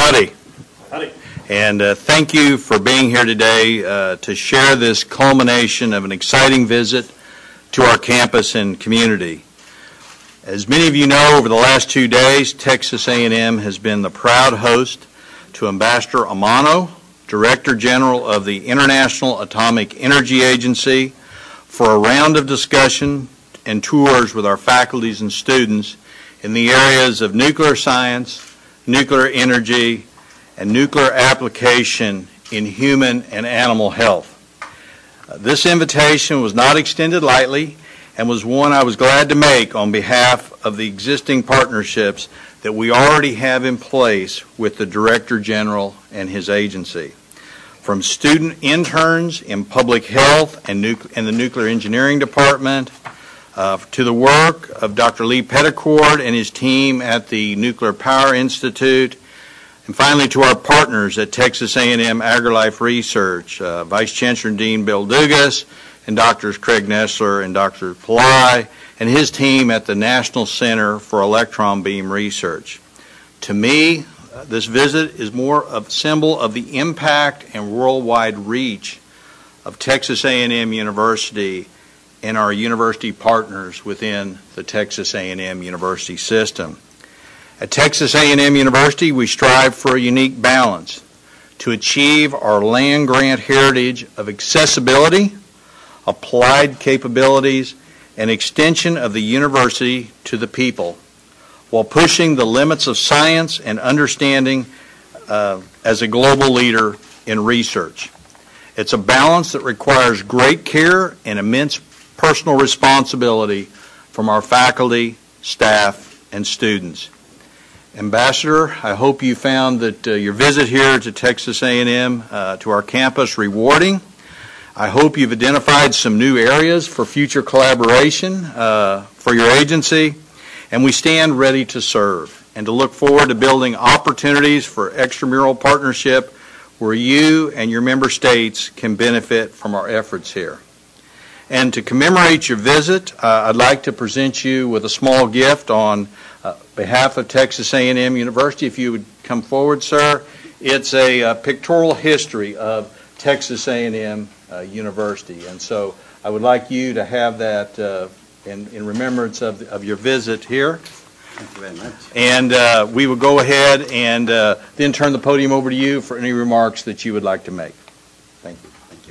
Howdy. Howdy. And thank you for being here today to share this culmination of an exciting visit to our campus and community. As many of you know, over the last 2 days, Texas A&M has been the proud host to Ambassador Amano, Director General of the International Atomic Energy Agency, for a round of discussion and tours with our faculties and students in the areas of nuclear science, nuclear energy, and nuclear application in human and animal health. This invitation was not extended lightly and was one I was glad to make on behalf of the existing partnerships that we already have in place with the Director General and his agency. From student interns in public health and the Nuclear Engineering Department, to the work of Dr. Lee Petticord and his team at the Nuclear Power Institute, and finally to our partners at Texas A&M AgriLife Research, Vice Chancellor and Dean Bill Dugas, and Drs. Craig Nessler and Dr. Pillai, and his team at the National Center for Electron Beam Research. To me, this visit is more of a symbol of the impact and worldwide reach of Texas A&M University and our university partners within the Texas A&M University system. At Texas A&M University, we strive for a unique balance to achieve our land-grant heritage of accessibility, applied capabilities, and extension of the university to the people, while pushing the limits of science and understanding as a global leader in research. It's a balance that requires great care and immense personal responsibility from our faculty, staff, and students. Ambassador, I hope you found that your visit here to Texas A&M, to our campus, rewarding. I hope you've identified some new areas for future collaboration for your agency, and we stand ready to serve and to look forward to building opportunities for extramural partnership where you and your member states can benefit from our efforts here. And to commemorate your visit, I'd like to present you with a small gift on behalf of Texas A&M University. If you would come forward, sir. It's a pictorial history of Texas A&M University. And so I would like you to have that in remembrance of your visit here. Thank you very much. And we will go ahead and then turn the podium over to you for any remarks that you would like to make. Thank you. Thank you.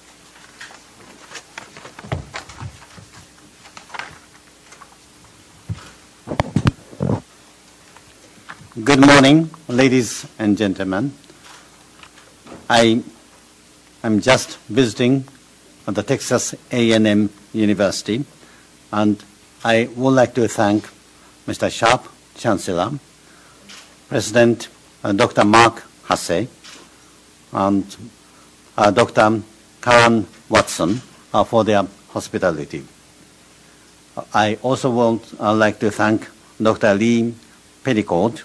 Good morning, ladies and gentlemen. I am just visiting the Texas A&M University, and I would like to thank Mr. Sharp, Chancellor, President Dr. Mark Hasse, and Dr. Karen Watson for their hospitality. I also would like to thank Dr. Lee Petticord,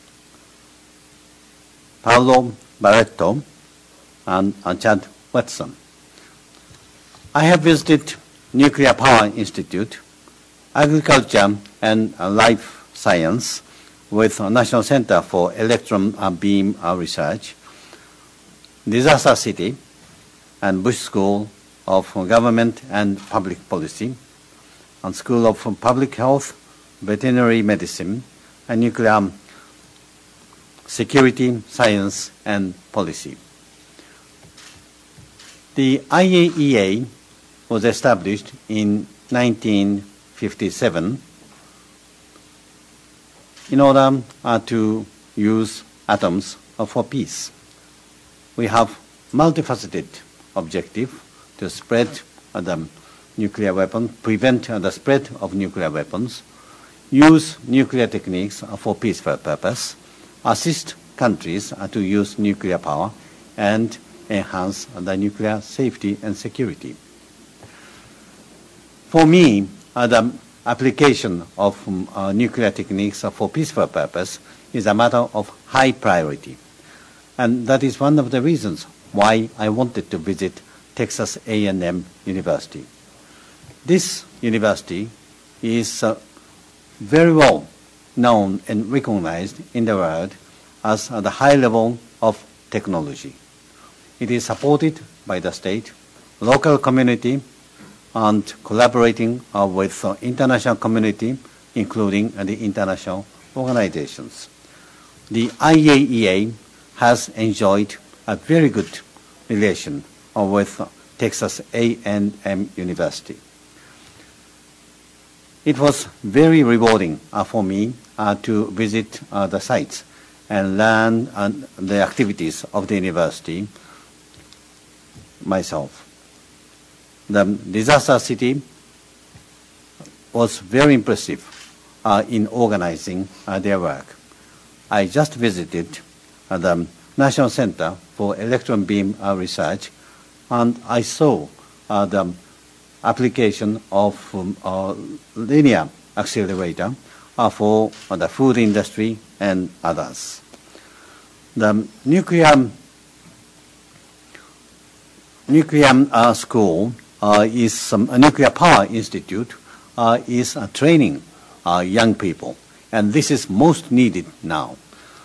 Paolo Barreto, and Chad Watson. I have visited Nuclear Power Institute, Agriculture and Life Science with National Center for Electron Beam Research, Disaster City, and Bush School of Government and Public Policy, and School of Public Health, Veterinary Medicine, and Nuclear Security, Science, and Policy. The IAEA was established in 1957 in order to use atoms for peace. We have multifaceted objective to spread the nuclear weapon, prevent the spread of nuclear weapons, use nuclear techniques for peaceful purpose, assist countries to use nuclear power, and enhance the nuclear safety and security. For me, the application of nuclear techniques for peaceful purpose is a matter of high priority. And that is one of the reasons why I wanted to visit Texas A&M University. This university is very well known and recognized in the world as the high level of technology. It is supported by the state, local community, and collaborating with the international community, including the international organizations. The IAEA has enjoyed a very good relation with Texas A&M University. It was very rewarding for me to visit the sites and learn the activities of the university myself. The disaster city was very impressive in organizing their work. I just visited the National Center for Electron Beam Research, and I saw the application of linear accelerator for the food industry and others. The nuclear school is a nuclear power institute is training young people, and this is most needed now.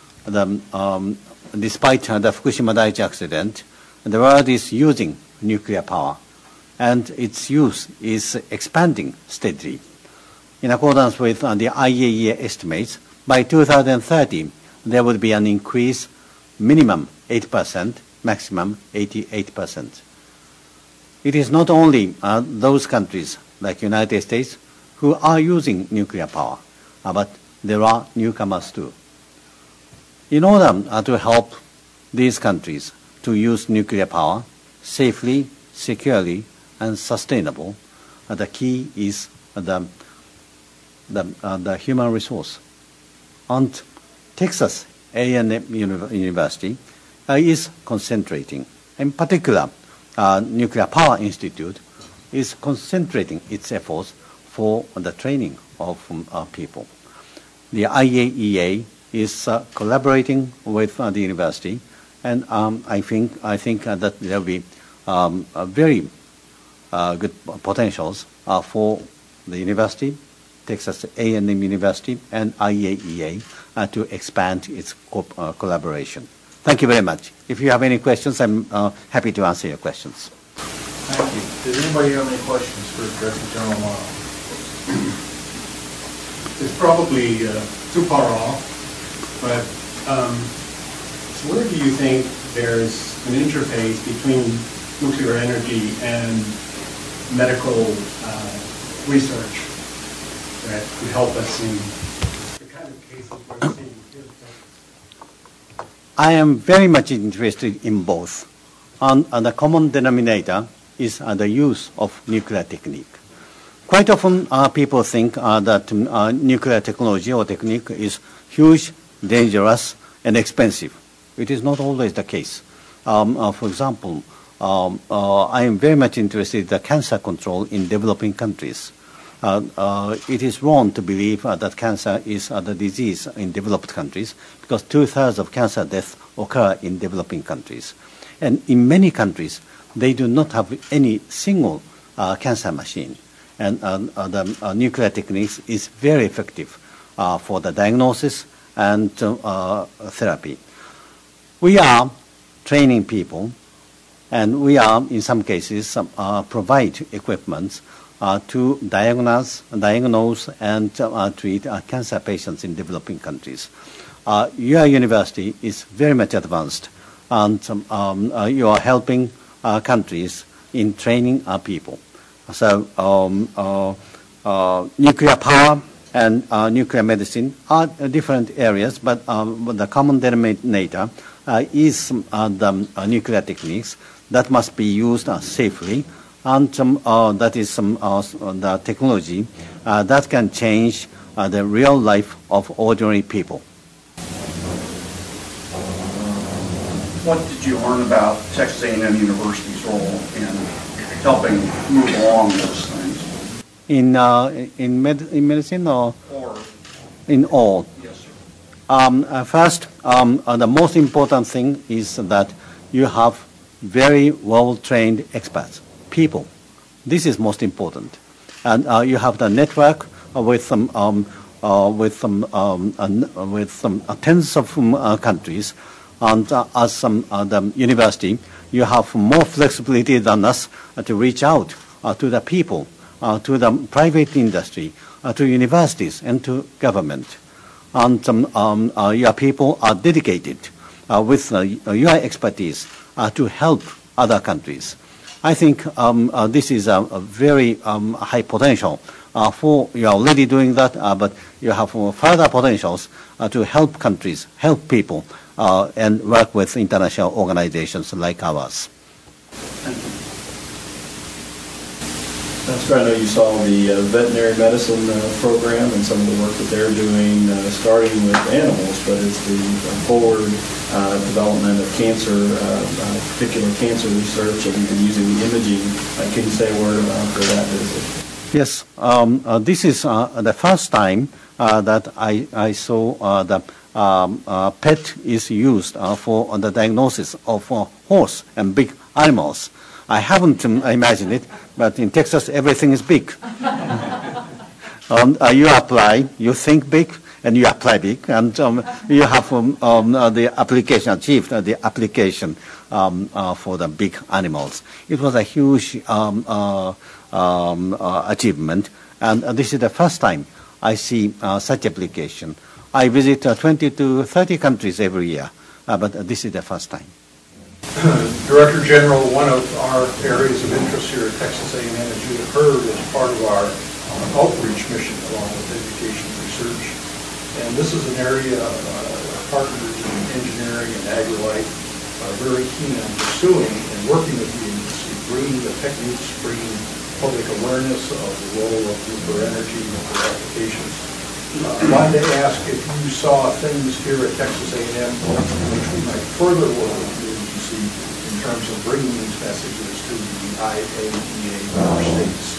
Despite the Fukushima Daiichi accident, the world is using nuclear power, and its use is expanding steadily. In accordance with the IAEA estimates, by 2030, there will be an increase minimum 8%, maximum 88%. It is not only those countries like United States who are using nuclear power, but there are newcomers too. In order to help these countries to use nuclear power safely, securely, and sustainable, the key is the human resource. And Texas A&M University is concentrating. In particular, Nuclear Power Institute is concentrating its efforts for the training of people. The IAEA is collaborating with the university, and I think that there will be very good potentials for the university, Texas A&M University, and IAEA to expand its collaboration. Thank you very much. If you have any questions, I'm happy to answer your questions. Thank you. Does anybody have any questions for Director General Morrow? It's probably too far off, but where do you think there's an interface between nuclear energy and medical research that could help us in the kind of cases where we're seeing here? I am very much interested in both. And the common denominator is the use of nuclear technique. Quite often people think that nuclear technology or technique is huge, dangerous, and expensive. It is not always the case. For example, I am very much interested in the cancer control in developing countries. It is wrong to believe that cancer is the disease in developed countries because 2/3 of cancer deaths occur in developing countries. And in many countries, they do not have any single cancer machine. And the nuclear techniques is very effective for the diagnosis and therapy. We are training people, and we are, in some cases, provide equipment to diagnose and treat cancer patients in developing countries. Your university is very much advanced, and you are helping countries in training people. So nuclear power and nuclear medicine are different areas, but the common denominator is the nuclear techniques that must be used safely, and that is the technology that can change the real life of ordinary people. What did you learn about Texas A&M University's role in helping move along those things? In medicine or in all? Yes, sir. First, the most important thing is that you have very well-trained experts, people. This is most important. And you have the network with some with some tens of countries, and as the university, you have more flexibility than us to reach out to the people, to the private industry, to universities, and to government. And your people are dedicated with your expertise to help other countries. I think this is a very high potential for you're already doing that, but you have further potentials to help countries, help people, and work with international organizations like ours. Oscar, I know you saw the veterinary medicine program and some of the work that they're doing, starting with animals, but it's the forward development of cancer, particular cancer research, and using the imaging. Can you say a word for that visit? Yes, this is the first time that I saw the PET is used for the diagnosis of horse and big animals. I haven't imagined it, but in Texas, everything is big. You apply, you think big, and you apply big, and you have the application achieved, the application for the big animals. It was a huge achievement, and this is the first time I see such application. I visit 20 to 30 countries every year, but this is the first time. Director General, one of our areas of interest here at Texas A&M, as you have heard, is part of our outreach mission along with education research. And this is an area our partners in engineering and agri-life are very keen on pursuing and working with the agency, bringing the techniques, bringing public awareness of the role of nuclear energy and nuclear applications. I wanted to ask if you saw things here at Texas A&M which we might further work with the agency in terms of bringing these messages to the IAEA member states.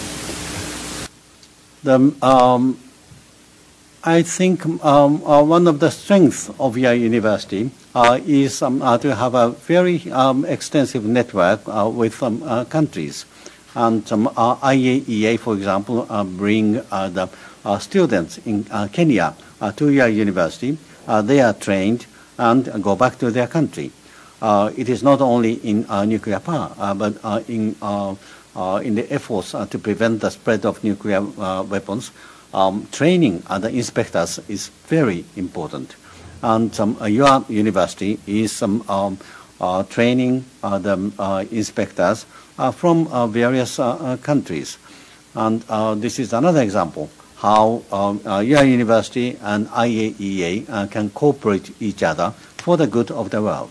I think one of the strengths of your university is to have a very extensive network with countries. And IAEA, for example, bring the students in Kenya to your university. They are trained and go back to their country. It is not only in nuclear power, but in the efforts to prevent the spread of nuclear weapons. Training the inspectors is very important. And your university is training the inspectors from various countries. And this is another example how your university and IAEA can cooperate each other for the good of the world.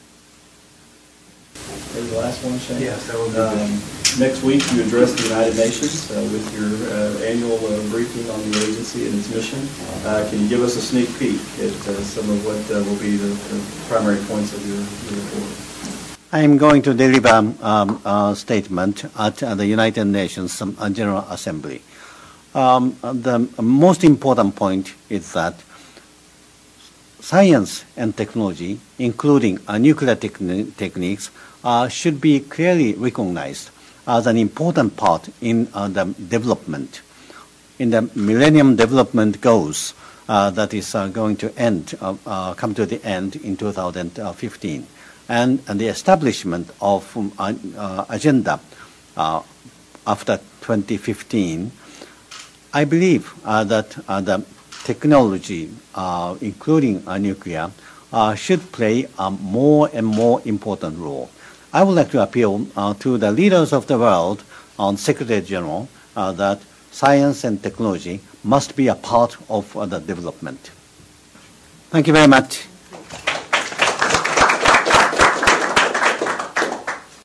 Maybe the last one, Shane? Yes, that would be next week you address the United Nations with your annual briefing on the agency and its mission. Can you give us a sneak peek at some of what will be the primary points of your report? I am going to deliver a statement at the United Nations General Assembly. The most important point is that science and technology, including nuclear techniques, should be clearly recognized as an important part in the development. In the Millennium Development Goals that is going to come to the end in 2015. And the establishment of agenda after 2015, I believe that the technology, including nuclear, should play a more and more important role. I would like to appeal to the leaders of the world, Secretary General, that science and technology must be a part of the development. Thank you very much.